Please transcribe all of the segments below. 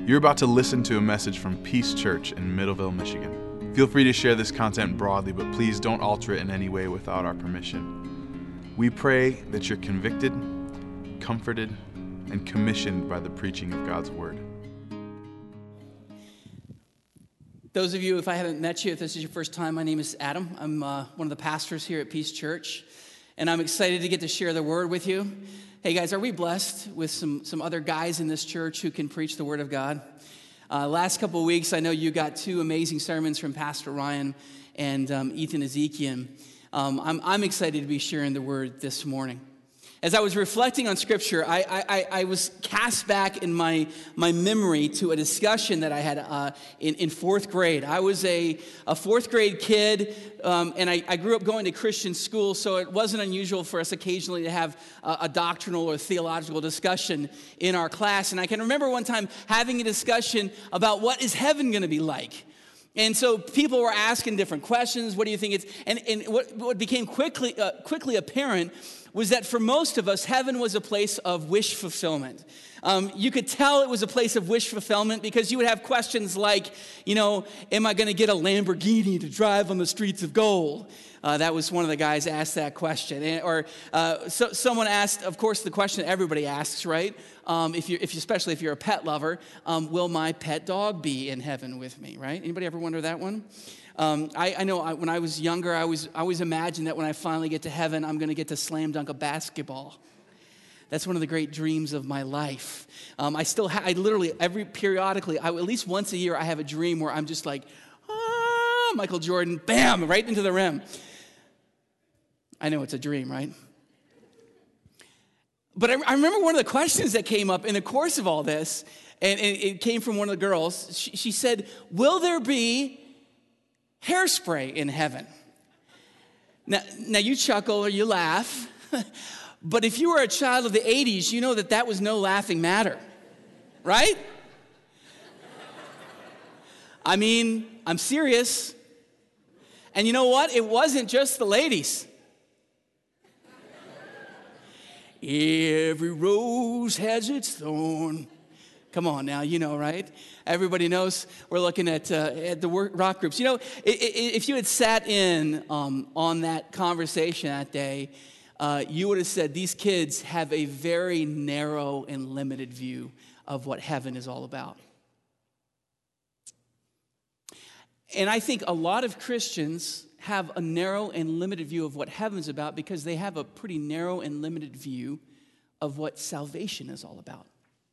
You're about to listen to a message from Peace Church in Middleville, Michigan. Feel free to share this content broadly, but please don't alter it in any way without our permission. We pray that you're convicted, comforted, and commissioned by the preaching of God's Word. Those of you, if I haven't met you, if this is your first time, my name is Adam. I'm one of the pastors here at Peace Church, and I'm excited to get to share the Word with you. Hey guys, are we blessed with some other guys in this church who can preach the Word of God? Last couple of weeks, I know you got two amazing sermons from Pastor Ryan and Ethan Ezekiel. I'm excited to be sharing the Word this morning. As I was reflecting on Scripture, I was cast back in my memory to a discussion that I had in fourth grade. I was a fourth grade kid, and I grew up going to Christian school, so it wasn't unusual for us occasionally to have a doctrinal or theological discussion in our class. And I can remember one time having a discussion about what is heaven going to be like. And so people were asking different questions. What do you think it's? And what became quickly apparent was that for most of us, heaven was a place of wish fulfillment. You could tell it was a place of wish fulfillment because you would have questions like, am I going to get a Lamborghini to drive on the streets of gold? That was one of the guys asked that question. So someone asked, of course, the question that everybody asks, right? Especially if you're a pet lover, will my pet dog be in heaven with me, right? Anybody ever wonder that one? I know when I was younger, I always imagined that when I finally get to heaven, I'm going to get to slam dunk a basketball. That's one of the great dreams of my life. I literally, periodically, at least once a year, I have a dream where I'm just like, Michael Jordan, bam, right into the rim. I know it's a dream, right? But I remember one of the questions that came up in the course of all this, and it came from one of the girls. She said, will there be hairspray in heaven? Now you chuckle or you laugh, but if you were a child of the 80s, you know that was no laughing matter, right? I mean, I'm serious. And you know what? It wasn't just the ladies. Every rose has its thorn. Come on now, right? Everybody knows we're looking at the rock groups. If you had sat in on that conversation that day, you would have said these kids have a very narrow and limited view of what heaven is all about. And I think a lot of Christians have a narrow and limited view of what heaven's about because they have a pretty narrow and limited view of what salvation is all about.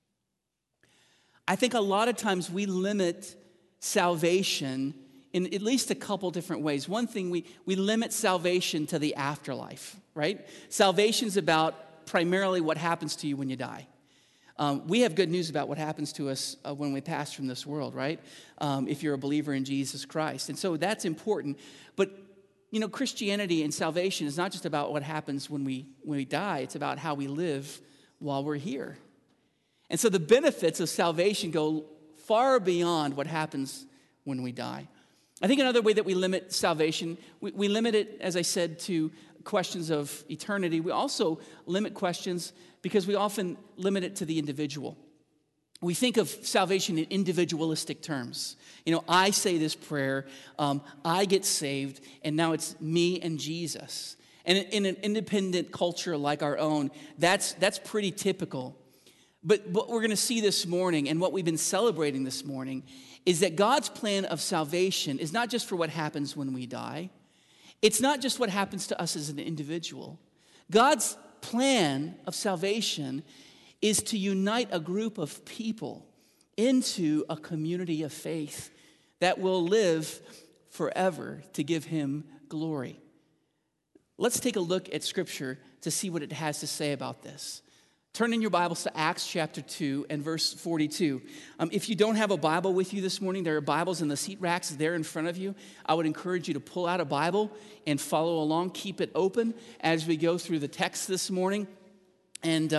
I think a lot of times we limit salvation in at least a couple different ways. One thing, we limit salvation to the afterlife, right? Salvation's about primarily what happens to you when you die. We have good news about what happens to us when we pass from this world, right? If you're a believer in Jesus Christ. And so that's important. But, Christianity and salvation is not just about what happens when we die. It's about how we live while we're here. And so the benefits of salvation go far beyond what happens when we die. I think another way that we limit salvation, we limit it, as I said, to questions of eternity. We also limit questions because we often limit it to the individual. We think of salvation in individualistic terms. I say this prayer, I get saved, and now it's me and Jesus. And in an independent culture like our own, that's pretty typical. But what we're going to see this morning and what we've been celebrating this morning is that God's plan of salvation is not just for what happens when we die. It's not just what happens to us as an individual. God's plan of salvation is to unite a group of people into a community of faith that will live forever to give him glory. Let's take a look at Scripture to see what it has to say about this. Turn in your Bibles to Acts chapter 2 and verse 42. If you don't have a Bible with you this morning, there are Bibles in the seat racks there in front of you. I would encourage you to pull out a Bible and follow along. Keep it open as we go through the text this morning and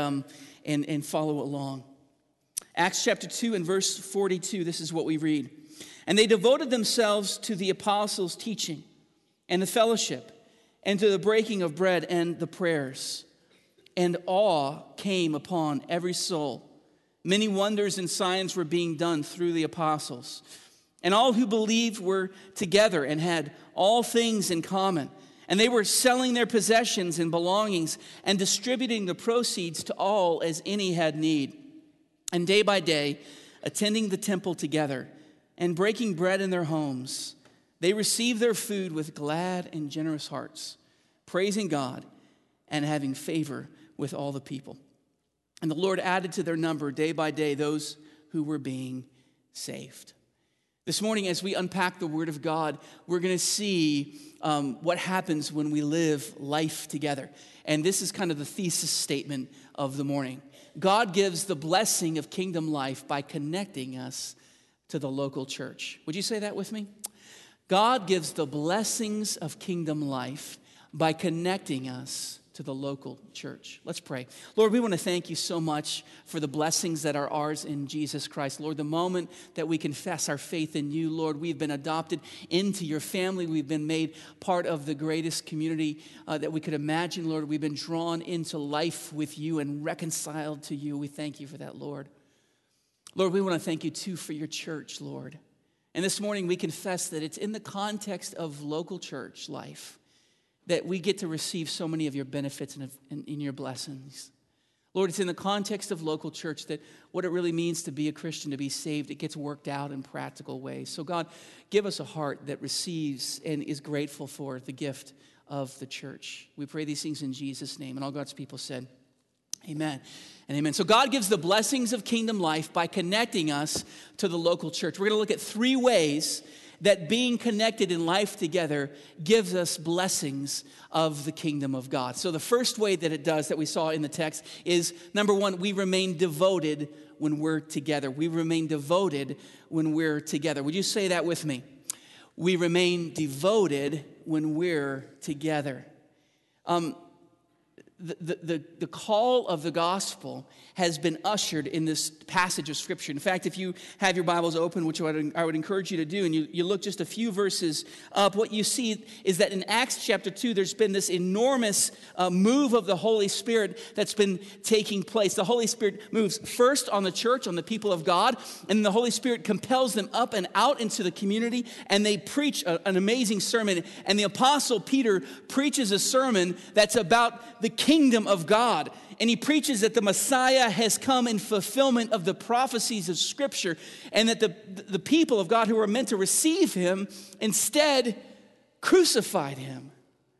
follow along. Acts chapter 2 and verse 42, this is what we read. And they devoted themselves to the apostles' teaching and the fellowship and to the breaking of bread and the prayers. And awe came upon every soul. Many wonders and signs were being done through the apostles. And all who believed were together and had all things in common. And they were selling their possessions and belongings and distributing the proceeds to all as any had need. And day by day, attending the temple together and breaking bread in their homes, they received their food with glad and generous hearts, praising God and having favor with all the people. And the Lord added to their number day by day those who were being saved. This morning, as we unpack the Word of God, we're going to see what happens when we live life together. And this is kind of the thesis statement of the morning. God gives the blessing of kingdom life by connecting us to the local church. Would you say that with me? God gives the blessings of kingdom life by connecting us to the local church. Let's pray. Lord, we want to thank you so much for the blessings that are ours in Jesus Christ. Lord, the moment that we confess our faith in you, Lord, we've been adopted into your family. We've been made part of the greatest community that we could imagine, Lord. We've been drawn into life with you and reconciled to you. We thank you for that, Lord. Lord, we want to thank you too for your church, Lord. And this morning we confess that it's in the context of local church life that we get to receive so many of your benefits and in your blessings. Lord, it's in the context of local church that what it really means to be a Christian, to be saved, it gets worked out in practical ways. So God, give us a heart that receives and is grateful for the gift of the church. We pray these things in Jesus' name. And all God's people said, amen and amen. So God gives the blessings of kingdom life by connecting us to the local church. We're going to look at 3 ways that being connected in life together gives us blessings of the kingdom of God. So the first way that it does, that we saw in the text, is number 1, we remain devoted when we're together. We remain devoted when we're together. Would you say that with me? We remain devoted when we're together. The call of the gospel has been ushered in this passage of Scripture. In fact, if you have your Bibles open, which I would encourage you to do, and you look just a few verses up, what you see is that in Acts chapter 2, there's been this enormous move of the Holy Spirit that's been taking place. The Holy Spirit moves first on the church, on the people of God, and the Holy Spirit compels them up and out into the community, and they preach an amazing sermon. And the Apostle Peter preaches a sermon that's about the kingdom of God. And he preaches that the Messiah has come in fulfillment of the prophecies of Scripture, and that the people of God who were meant to receive him instead crucified him.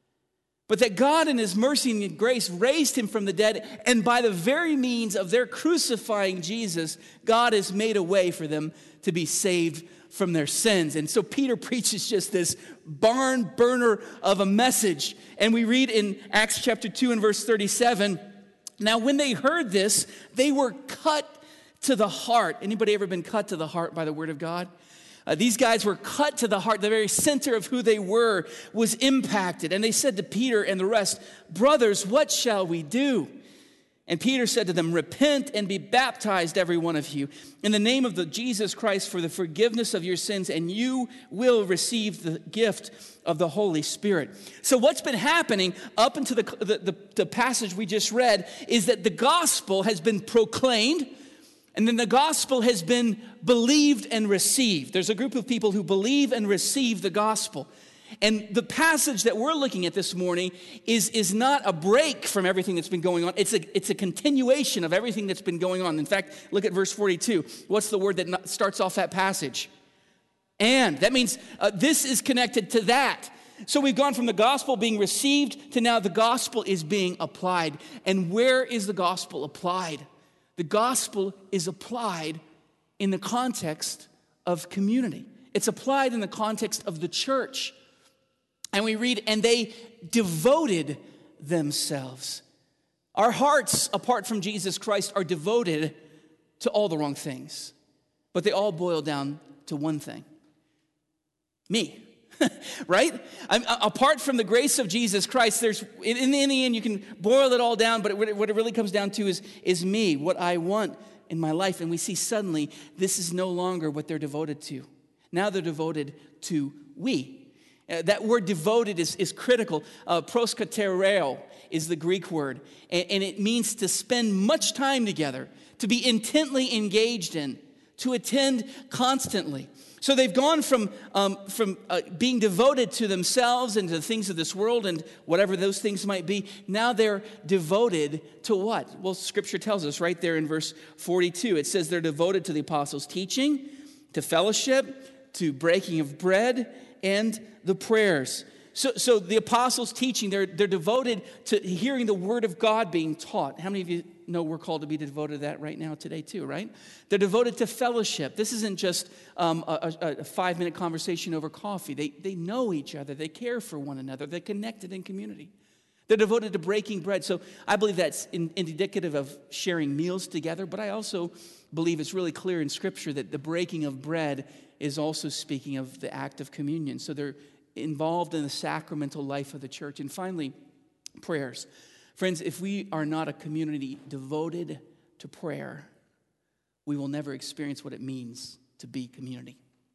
But that God in his mercy and grace raised him from the dead, and by the very means of their crucifying Jesus, God has made a way for them to be saved from their sins. And so Peter preaches just this barn burner of a message. And we read in Acts chapter 2 and verse 37, now when they heard this, they were cut to the heart. Anybody ever been cut to the heart by the word of God? These guys were cut to the heart. The very center of who they were was impacted. And they said to Peter and the rest, brothers, what shall we do? And Peter said to them, repent and be baptized, every one of you, in the name of the Jesus Christ for the forgiveness of your sins, and you will receive the gift of the Holy Spirit. So what's been happening up into the passage we just read is that the gospel has been proclaimed, and then the gospel has been believed and received. There's a group of people who believe and receive the gospel. And the passage that we're looking at this morning is not a break from everything that's been going on. It's a continuation of everything that's been going on. In fact, look at verse 42. What's the word that starts off that passage? And. That means this is connected to that. So we've gone from the gospel being received to now the gospel is being applied. And where is the gospel applied? The gospel is applied in the context of community. It's applied in the context of the church. And we read, and they devoted themselves. Our hearts, apart from Jesus Christ, are devoted to all the wrong things. But they all boil down to one thing. Me. Right? Apart from the grace of Jesus Christ, there's in the end, you can boil it all down, but what it really comes down to is me, what I want in my life. And we see suddenly this is no longer what they're devoted to. Now they're devoted to we. That word devoted is critical. Proskatereo is the Greek word, and it means to spend much time together, to be intently engaged in, to attend constantly. So they've gone from being devoted to themselves and to the things of this world and whatever those things might be. Now they're devoted to what? Well, Scripture tells us right there in verse 42. It says they're devoted to the apostles' teaching, to fellowship, to breaking of bread, and the prayers. So the apostles' teaching, they're devoted to hearing the word of God being taught. How many of you know we're called to be devoted to that right now today too, right? They're devoted to fellowship. This isn't just a 5-minute conversation over coffee. They know each other. They care for one another. They're connected in community. They're devoted to breaking bread. So I believe that's indicative of sharing meals together, but I also believe it's really clear in Scripture that the breaking of bread is also speaking of the act of communion. So they're involved in the sacramental life of the church. And finally, prayers. Friends, if we are not a community devoted to prayer, we will never experience what it means to be community.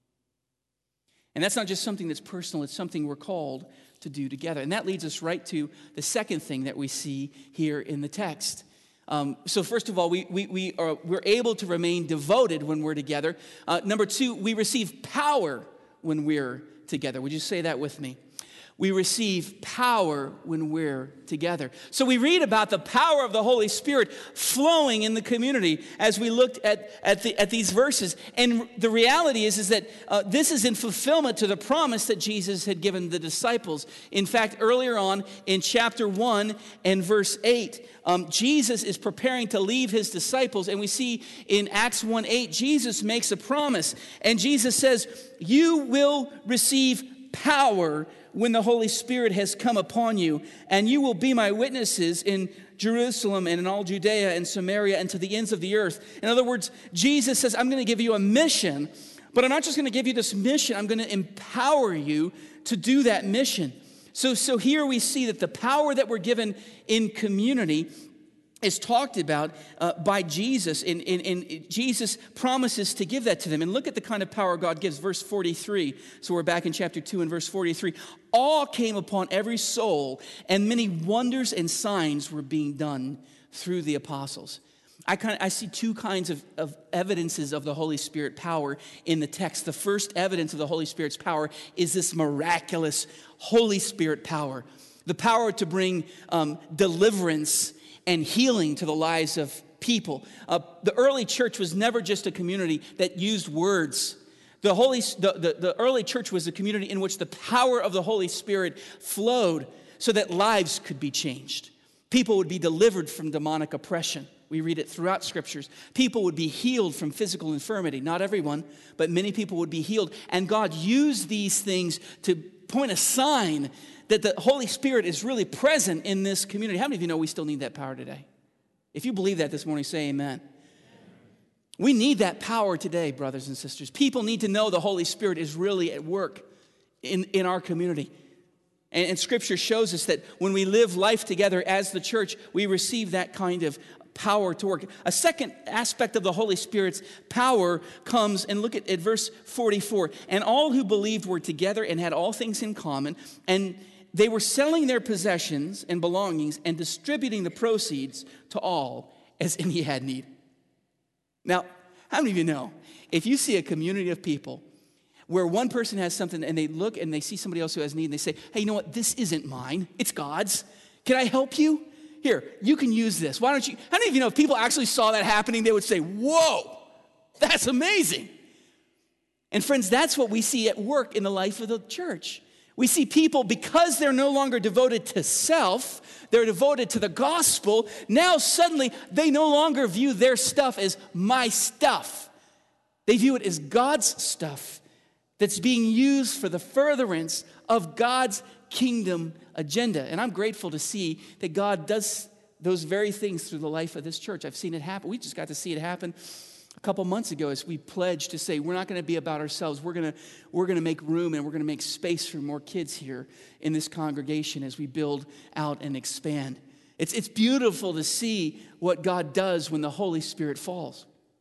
And that's not just something that's personal, it's something we're called to do together. And that leads us right to the second thing that we see here in the text. So first of all, we're able to remain devoted when we're together. Number two, we receive power when we're together. Would you say that with me? We receive power when we're together. So we read about the power of the Holy Spirit flowing in the community as we looked at these verses. And the reality is that this is in fulfillment to the promise that Jesus had given the disciples. In fact, earlier on in chapter 1 and verse 8, Jesus is preparing to leave his disciples. And we see in Acts 1:8, Jesus makes a promise. And Jesus says, "You will receive power when the Holy Spirit has come upon you, and you will be my witnesses in Jerusalem and in all Judea and Samaria and to the ends of the earth." In other words, Jesus says, I'm going to give you a mission, but I'm not just going to give you this mission, I'm going to empower you to do that mission. So here we see that the power that we're given in community is talked about by Jesus, and Jesus promises to give that to them. And look at the kind of power God gives. Verse 43, so we're back in chapter 2 and verse 43. Awe came upon every soul, and many wonders and signs were being done through the apostles. I see two kinds of evidences of the Holy Spirit power in the text. The first evidence of the Holy Spirit's power is this miraculous Holy Spirit power. The power to bring deliverance and healing to the lives of people. The early church was never just a community that used words. The early church was a community in which the power of the Holy Spirit flowed so that lives could be changed. People would be delivered from demonic oppression. We read it throughout scriptures. People would be healed from physical infirmity. Not everyone, but many people would be healed. And God used these things to point a sign that the Holy Spirit is really present in this community. How many of you know we still need that power today? If you believe that this morning, say amen. We need that power today, brothers and sisters. People need to know the Holy Spirit is really at work in our community. And Scripture shows us that when we live life together as the church, we receive that kind of power to work. A second aspect of the Holy Spirit's power comes, and look at verse 44. And all who believed were together and had all things in common, and they were selling their possessions and belongings and distributing the proceeds to all as any had need. Now, how many of you know, if you see a community of people where one person has something and they look and they see somebody else who has need and they say, hey, you know what, this isn't mine, it's God's. Can I help you? Here, you can use this. Why don't you? How many of you know if people actually saw that happening, they would say, whoa, that's amazing. And friends, that's what we see at work in the life of the church. We see people, because they're no longer devoted to self, they're devoted to the gospel. Now suddenly they no longer view their stuff as my stuff. They view it as God's stuff that's being used for the furtherance of God's kingdom agenda. And I'm grateful to see that God does those very things through the life of this church. I've seen it happen. We just got to see it happen a couple months ago as we pledged to say we're not going to be about ourselves. We're going to make room and we're going to make space for more kids here in this congregation as we build out and expand. It's beautiful to see what God does when the Holy Spirit falls.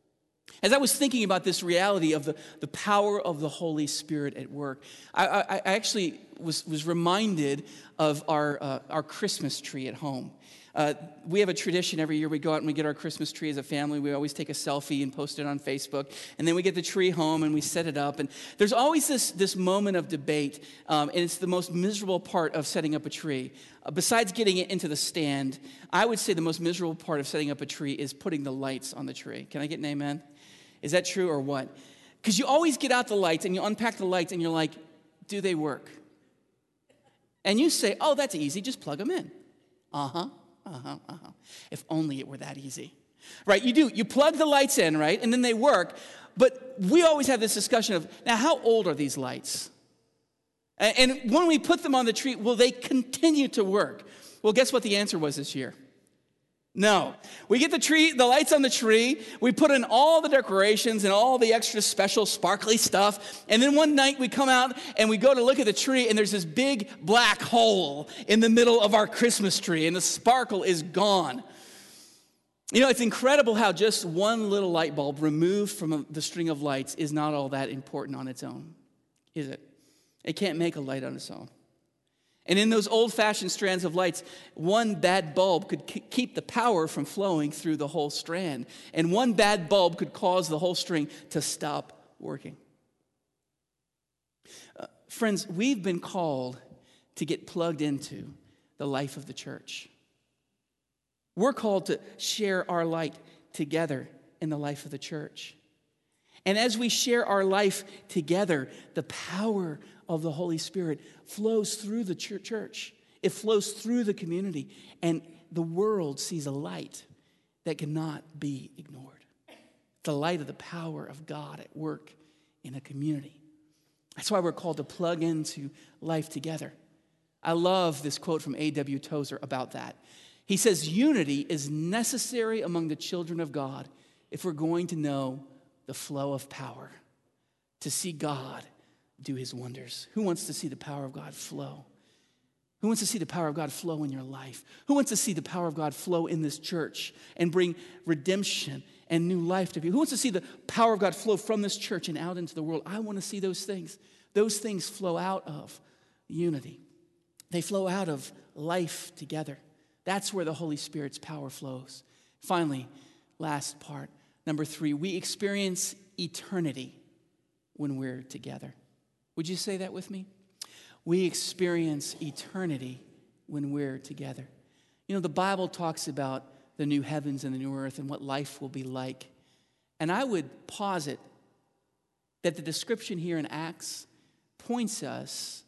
As I was thinking about this reality of the power of the Holy Spirit at work, I actually was reminded of our Christmas tree at home. We have a tradition every year. We go out and we get our Christmas tree as a family. We always take a selfie and post it on Facebook. And then we get the tree home and we set it up. And there's always this moment of debate. And it's the most miserable part of setting up a tree. Besides getting it into the stand, I would say the most miserable part of setting up a tree is putting the lights on the tree. Can I get an amen? Is that true or what? Because you always get out the lights and you unpack the lights and you're like, do they work? And you say, oh, that's easy. Just plug them in. If only it were that easy. Right, you do. You plug the lights in, right, and then they work. But we always have this discussion of, now, how old are these lights? And when we put them on the tree, will they continue to work? Well, guess what the answer was this year? No. We get the lights on the tree, we put in all the decorations and all the extra special sparkly stuff, and then one night we come out and we go to look at the tree and there's this big black hole in the middle of our Christmas tree and the sparkle is gone. You know, it's incredible how just one little light bulb removed from the string of lights is not all that important on its own, is it? It can't make a light on its own. And in those old-fashioned strands of lights, one bad bulb could keep the power from flowing through the whole strand. And one bad bulb could cause the whole string to stop working. Friends, we've been called to get plugged into the life of the church. We're called to share our light together in the life of the church. And as we share our life together, the power of the Holy Spirit flows through the church. It flows through the community. And the world sees a light that cannot be ignored. The light of the power of God at work in a community. That's why we're called to plug into life together. I love this quote from A.W. Tozer about that. He says, unity is necessary among the children of God if we're going to know the flow of power, to see God do his wonders. Who wants to see the power of God flow? Who wants to see the power of God flow in your life? Who wants to see the power of God flow in this church and bring redemption and new life to people? Who wants to see the power of God flow from this church and out into the world? I want to see those things. Those things flow out of unity. They flow out of life together. That's where the Holy Spirit's power flows. Finally, last part, number 3, we experience eternity when we're together. Would you say that with me? We experience eternity when we're together. You know, the Bible talks about the new heavens and the new earth and what life will be like. And I would posit that the description here in Acts points us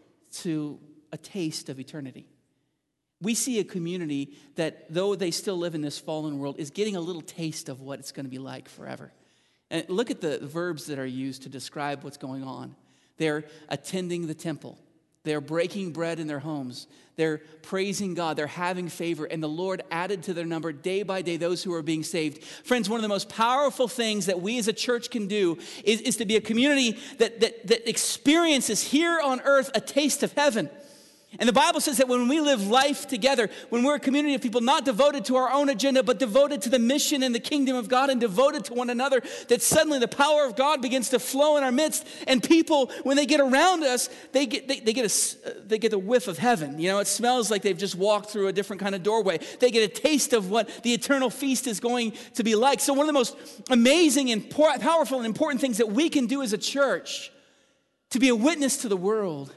to a taste of eternity. We see a community that, though they still live in this fallen world, is getting a little taste of what it's going to be like forever. And look at the verbs that are used to describe what's going on. They're attending the temple. They're breaking bread in their homes. They're praising God. They're having favor. And the Lord added to their number day by day those who are being saved. Friends, one of the most powerful things that we as a church can do is to be a community that experiences here on earth a taste of heaven. And the Bible says that when we live life together, when we're a community of people not devoted to our own agenda, but devoted to the mission and the kingdom of God and devoted to one another, that suddenly the power of God begins to flow in our midst. And people, when they get around us, they get a whiff of heaven. You know, it smells like they've just walked through a different kind of doorway. They get a taste of what the eternal feast is going to be like. So one of the most amazing and powerful and important things that we can do as a church to be a witness to the world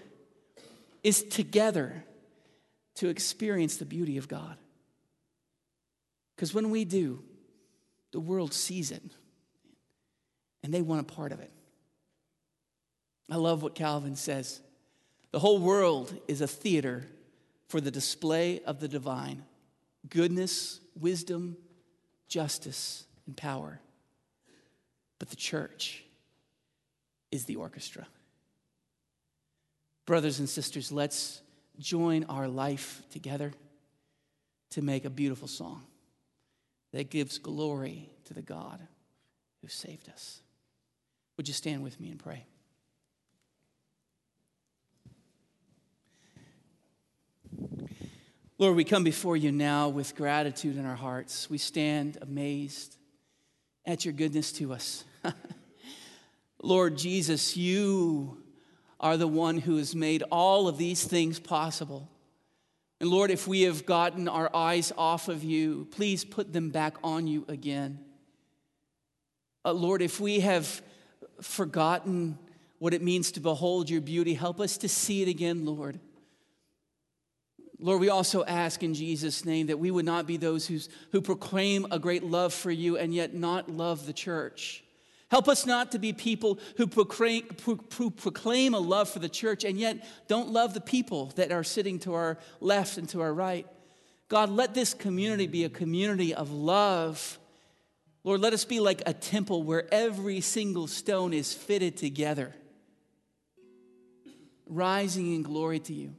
is together to experience the beauty of God. Because when we do, the world sees it, and they want a part of it. I love what Calvin says. The whole world is a theater for the display of the divine, goodness, wisdom, justice, and power. But the church is the orchestra. Brothers and sisters, let's join our life together to make a beautiful song that gives glory to the God who saved us. Would you stand with me and pray? Lord, we come before you now with gratitude in our hearts. We stand amazed at your goodness to us. Lord Jesus, you are the one who has made all of these things possible. And Lord, if we have gotten our eyes off of you, please put them back on you again. Lord, if we have forgotten what it means to behold your beauty, help us to see it again, Lord. Lord, we also ask in Jesus' name that we would not be those who proclaim a great love for you and yet not love the church. Help us not to be people who proclaim a love for the church and yet don't love the people that are sitting to our left and to our right. God, let this community be a community of love. Lord, let us be like a temple where every single stone is fitted together, rising in glory to you.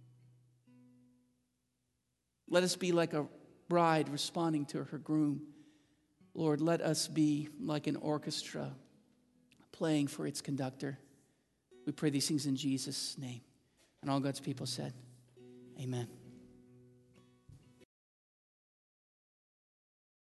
Let us be like a bride responding to her groom. Lord, let us be like an orchestra playing for its conductor. We pray these things in Jesus' name. And all God's people said, amen.